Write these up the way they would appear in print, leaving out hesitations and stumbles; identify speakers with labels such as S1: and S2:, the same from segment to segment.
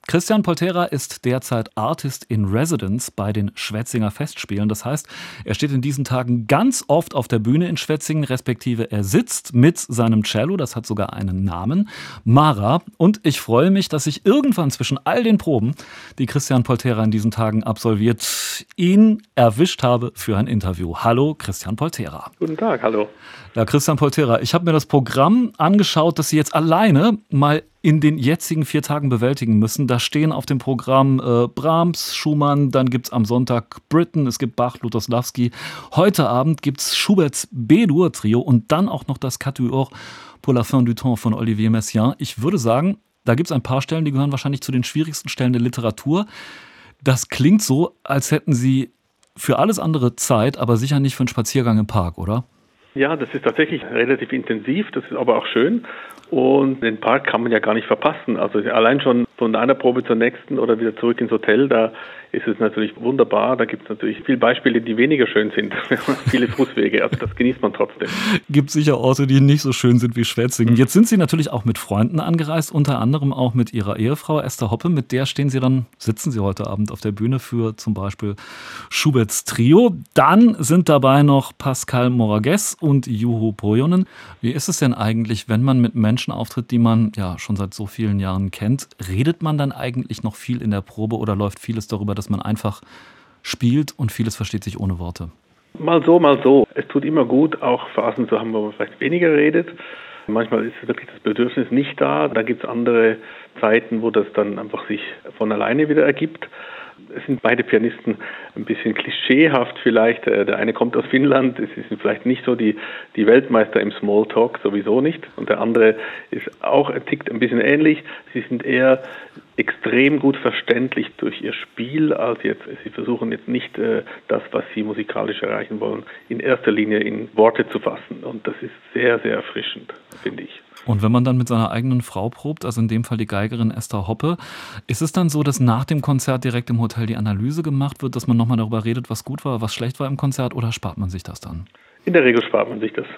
S1: Christian Poltera ist derzeit Artist in Residence bei den Schwetzinger Festspielen. Das heißt, er steht in diesen Tagen ganz oft auf der Bühne in Schwetzingen, respektive er sitzt mit seinem Cello, das hat sogar einen Namen, Mara. Und ich freue mich, dass ich irgendwann zwischen all den Proben, die Christian Poltera in diesen Tagen absolviert, ihn erwischt habe für ein Interview. Hallo, Christian Poltera.
S2: Guten Tag, hallo.
S1: Ja, Christian Poltera, ich habe mir das Programm angeschaut, das Sie jetzt alleine mal in den jetzigen 4 Tagen bewältigen müssen. Da stehen auf dem Programm Brahms, Schumann, dann gibt es am Sonntag Britten, es gibt Bach, Lutoslawski. Heute Abend gibt es Schuberts B-Dur-Trio und dann auch noch das Quatuor pour la fin du temps von Olivier Messiaen. Ich würde sagen, da gibt es ein paar Stellen, die gehören wahrscheinlich zu den schwierigsten Stellen der Literatur. Das klingt so, als hätten Sie für alles andere Zeit, aber sicher nicht für einen Spaziergang im Park, oder?
S2: Ja, das ist tatsächlich relativ intensiv, das ist aber auch schön. Und den Park kann man ja gar nicht verpassen. Also allein schon von einer Probe zur nächsten oder wieder zurück ins Hotel, da ist es natürlich wunderbar. Da gibt es natürlich viele Beispiele, die weniger schön sind. Viele Fußwege, also das genießt man trotzdem.
S1: Gibt sicher Orte, die nicht so schön sind wie Schwetzingen. Jetzt sind Sie natürlich auch mit Freunden angereist, unter anderem auch mit Ihrer Ehefrau Esther Hoppe. Mit der sitzen Sie heute Abend auf der Bühne für zum Beispiel Schuberts Trio. Dann sind dabei noch Pascal Moragues und Juho Pohjonen. Wie ist es denn eigentlich, wenn man mit Menschen auftritt, die man ja schon seit so vielen Jahren kennt? Redet man dann eigentlich noch viel in der Probe oder läuft vieles darüber, dass man einfach spielt und vieles versteht sich ohne Worte?
S2: Mal so, mal so. Es tut immer gut, auch Phasen zu haben, wo man vielleicht weniger redet. Manchmal ist wirklich das Bedürfnis nicht da. Da gibt es andere Zeiten, wo das dann einfach sich von alleine wieder ergibt. Es sind beide Pianisten ein bisschen klischeehaft vielleicht. Der eine kommt aus Finnland, es sind vielleicht nicht so die Weltmeister im Smalltalk, sowieso nicht. Und der andere ist auch, tickt ein bisschen ähnlich. Sie sind eher extrem gut verständlich durch ihr Spiel, als jetzt, sie versuchen jetzt nicht das, was sie musikalisch erreichen wollen, in erster Linie in Worte zu fassen. Und das ist sehr, sehr erfrischend, finde ich.
S1: Und wenn man dann mit seiner eigenen Frau probt, also in dem Fall die Geigerin Esther Hoppe, ist es dann so, dass nach dem Konzert direkt im Hotel die Analyse gemacht wird, dass man nochmal darüber redet, was gut war, was schlecht war im Konzert, oder spart man sich das dann?
S2: In der Regel spart man sich das.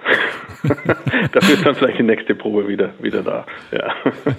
S2: Dafür ist dann vielleicht die nächste Probe wieder da. Ja.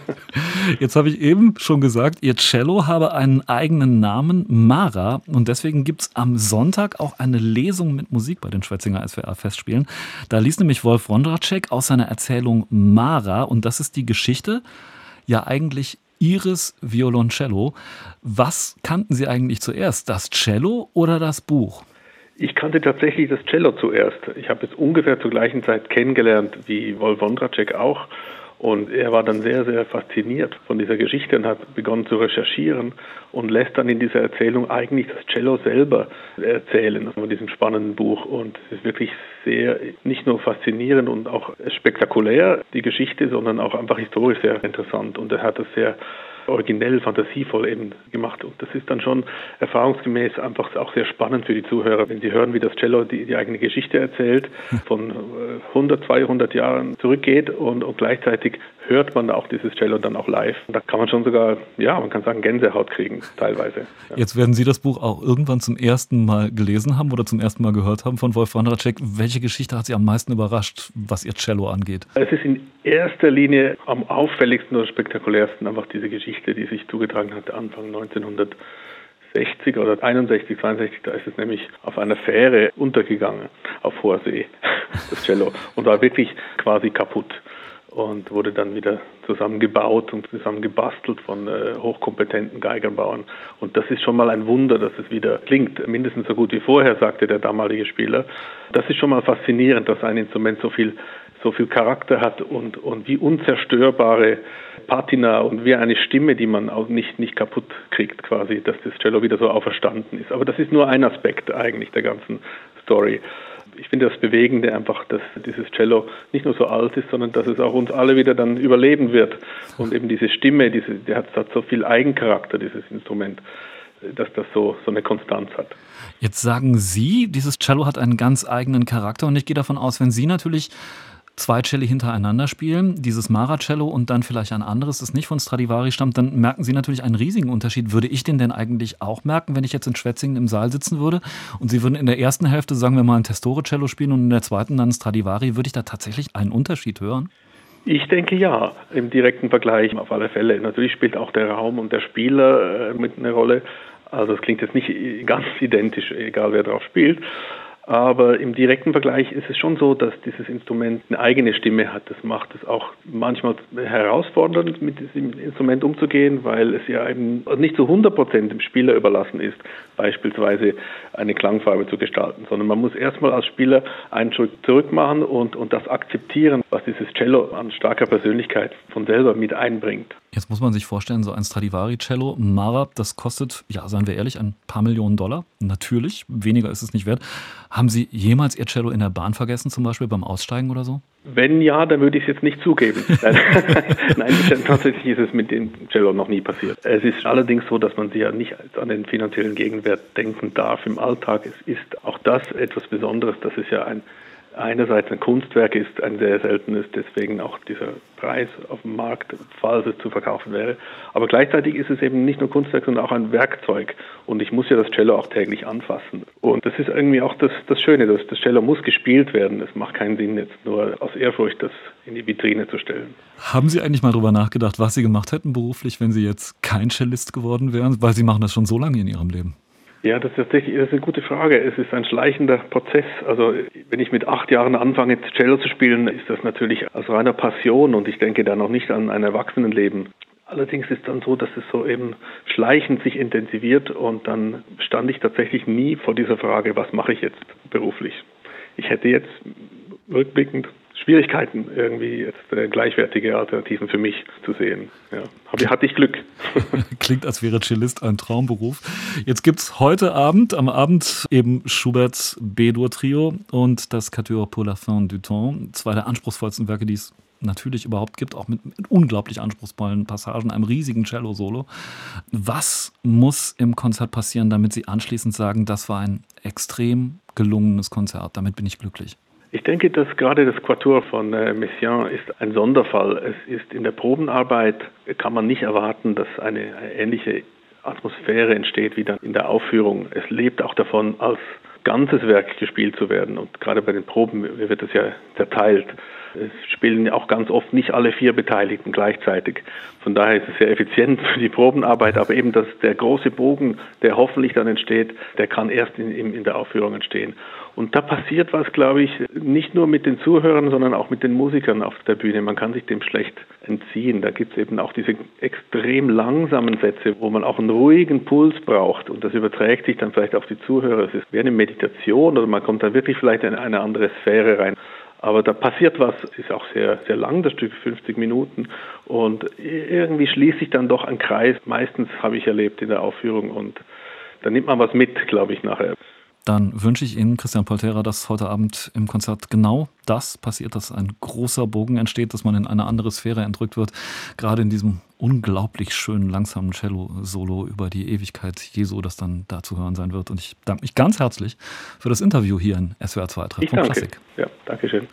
S1: Jetzt habe ich eben schon gesagt, Ihr Cello habe einen eigenen Namen, Mara. Und deswegen gibt es am Sonntag auch eine Lesung mit Musik bei den Schwetzinger SWR-Festspielen. Da liest nämlich Wolf Wondratschek aus seiner Erzählung Mara. Und das ist die Geschichte, ja eigentlich Ihres Violoncello. Was kannten Sie eigentlich zuerst, das Cello oder das Buch?
S2: Ich kannte tatsächlich das Cello zuerst. Ich habe es ungefähr zur gleichen Zeit kennengelernt wie Wolf Wondratschek auch. Und er war dann sehr, sehr fasziniert von dieser Geschichte und hat begonnen zu recherchieren und lässt dann in dieser Erzählung eigentlich das Cello selber erzählen, von diesem spannenden Buch. Und es ist wirklich sehr, nicht nur faszinierend und auch spektakulär, die Geschichte, sondern auch einfach historisch sehr interessant. Und er hat es sehr originell, fantasievoll eben gemacht. Und das ist dann schon erfahrungsgemäß einfach auch sehr spannend für die Zuhörer, wenn sie hören, wie das Cello die eigene Geschichte erzählt, von 100, 200 Jahren zurückgeht und gleichzeitig hört man auch dieses Cello dann auch live. Da kann man schon sogar, ja, man kann sagen, Gänsehaut kriegen, teilweise. Ja.
S1: Jetzt werden Sie das Buch auch irgendwann zum ersten Mal gelesen haben oder zum ersten Mal gehört haben von Wolf Wondratschek. Welche Geschichte hat Sie am meisten überrascht, was Ihr Cello angeht?
S2: Es ist in erster Linie am auffälligsten oder spektakulärsten einfach diese Geschichte, die sich zugetragen hat Anfang 1960 oder 61, 62, da ist es nämlich auf einer Fähre untergegangen, auf hoher See, das Cello, und war wirklich quasi kaputt und wurde dann wieder zusammengebaut und zusammengebastelt von hochkompetenten Geigerbauern. Und das ist schon mal ein Wunder, dass es wieder klingt, mindestens so gut wie vorher, sagte der damalige Spieler. Das ist schon mal faszinierend, dass ein Instrument so viel Charakter hat und wie unzerstörbare Patina und wie eine Stimme, die man auch nicht kaputt kriegt quasi, dass das Cello wieder so auferstanden ist. Aber das ist nur ein Aspekt eigentlich der ganzen Story. Ich finde das Bewegende einfach, dass dieses Cello nicht nur so alt ist, sondern dass es auch uns alle wieder dann überleben wird. Und eben diese Stimme, die hat so viel Eigencharakter, dieses Instrument, dass das so eine Konstanz hat.
S1: Jetzt sagen Sie, dieses Cello hat einen ganz eigenen Charakter und ich gehe davon aus, wenn Sie natürlich 2 Celli hintereinander spielen, dieses Mara-Cello und dann vielleicht ein anderes, das nicht von Stradivari stammt, dann merken Sie natürlich einen riesigen Unterschied. Würde ich den denn eigentlich auch merken, wenn ich jetzt in Schwetzingen im Saal sitzen würde und Sie würden in der ersten Hälfte, sagen wir mal, ein Testore-Cello spielen und in der zweiten dann ein Stradivari, würde ich da tatsächlich einen Unterschied hören?
S2: Ich denke ja, im direkten Vergleich auf alle Fälle. Natürlich spielt auch der Raum und der Spieler mit eine Rolle. Also es klingt jetzt nicht ganz identisch, egal wer drauf spielt. Aber im direkten Vergleich ist es schon so, dass dieses Instrument eine eigene Stimme hat. Das macht es auch manchmal herausfordernd, mit diesem Instrument umzugehen, weil es ja eben nicht zu 100% dem Spieler überlassen ist, beispielsweise eine Klangfarbe zu gestalten, sondern man muss erstmal als Spieler einen Schritt zurück machen und das akzeptieren, was dieses Cello an starker Persönlichkeit von selber mit einbringt.
S1: Jetzt muss man sich vorstellen, so ein Stradivari-Cello, Marab, das kostet, ja, seien wir ehrlich, ein paar Millionen $. Natürlich, weniger ist es nicht wert. Haben Sie jemals Ihr Cello in der Bahn vergessen, zum Beispiel beim Aussteigen oder so?
S2: Wenn ja, dann würde ich es jetzt nicht zugeben. Nein, tatsächlich ist es mit dem Cello noch nie passiert. Es ist allerdings so, dass man sich ja nicht an den finanziellen Gegenwert denken darf im Alltag. Es ist auch das etwas Besonderes, dass es ja einerseits ein Kunstwerk ist, ein sehr seltenes, deswegen auch dieser Preis auf dem Markt, falls es zu verkaufen wäre. Aber gleichzeitig ist es eben nicht nur Kunstwerk, sondern auch ein Werkzeug. Und ich muss ja das Cello auch täglich anfassen. Und das ist irgendwie auch das Schöne, dass das Cello muss gespielt werden. Es macht keinen Sinn, jetzt nur aus Ehrfurcht das in die Vitrine zu stellen.
S1: Haben Sie eigentlich mal darüber nachgedacht, was Sie gemacht hätten beruflich, wenn Sie jetzt kein Cellist geworden wären? Weil Sie machen das schon so lange in Ihrem Leben.
S2: Ja, das ist eine gute Frage. Es ist ein schleichender Prozess. Also wenn ich mit 8 Jahren anfange, Cello zu spielen, ist das natürlich aus reiner Passion und ich denke da noch nicht an ein Erwachsenenleben. Allerdings ist dann so, dass es so eben schleichend sich intensiviert und dann stand ich tatsächlich nie vor dieser Frage, was mache ich jetzt beruflich. Ich hätte jetzt rückblickend Schwierigkeiten, irgendwie jetzt gleichwertige Alternativen für mich zu sehen. Ja. Hatte ich Glück.
S1: Klingt, als wäre Cellist ein Traumberuf. Jetzt gibt es heute Abend, am Abend eben Schuberts B-Dur-Trio und das Quatuor pour la fin du temps. 2 der anspruchsvollsten Werke, die es natürlich überhaupt gibt, auch mit unglaublich anspruchsvollen Passagen, einem riesigen Cello-Solo. Was muss im Konzert passieren, damit Sie anschließend sagen, das war ein extrem gelungenes Konzert, damit bin ich glücklich?
S2: Ich denke, dass gerade das Quatuor von Messiaen ist ein Sonderfall. Es ist in der Probenarbeit, kann man nicht erwarten, dass eine ähnliche Atmosphäre entsteht wie dann in der Aufführung. Es lebt auch davon, als ganzes Werk gespielt zu werden. Und gerade bei den Proben wird es ja zerteilt. Es spielen ja auch ganz oft nicht alle 4 Beteiligten gleichzeitig. Von daher ist es sehr effizient für die Probenarbeit, aber eben der große Bogen, der hoffentlich dann entsteht, der kann erst in der Aufführung entstehen. Und da passiert was, glaube ich, nicht nur mit den Zuhörern, sondern auch mit den Musikern auf der Bühne. Man kann sich dem schlecht entziehen. Da gibt es eben auch diese extrem langsamen Sätze, wo man auch einen ruhigen Puls braucht. Und das überträgt sich dann vielleicht auf die Zuhörer. Es ist wie eine Meditation oder man kommt da wirklich vielleicht in eine andere Sphäre rein. Aber da passiert was, es ist auch sehr, sehr lang, das Stück, 50 Minuten. Und irgendwie schließt sich dann doch ein Kreis. Meistens habe ich erlebt in der Aufführung und da nimmt man was mit, glaube ich, nachher.
S1: Dann wünsche ich Ihnen, Christian Poltera, dass heute Abend im Konzert genau das passiert, dass ein großer Bogen entsteht, dass man in eine andere Sphäre entrückt wird. Gerade in diesem unglaublich schönen, langsamen Cello-Solo über die Ewigkeit Jesu, das dann da zu hören sein wird. Und ich danke mich ganz herzlich für das Interview hier in SWR 2 Treffpunkt Klassik.
S2: Ja, danke schön.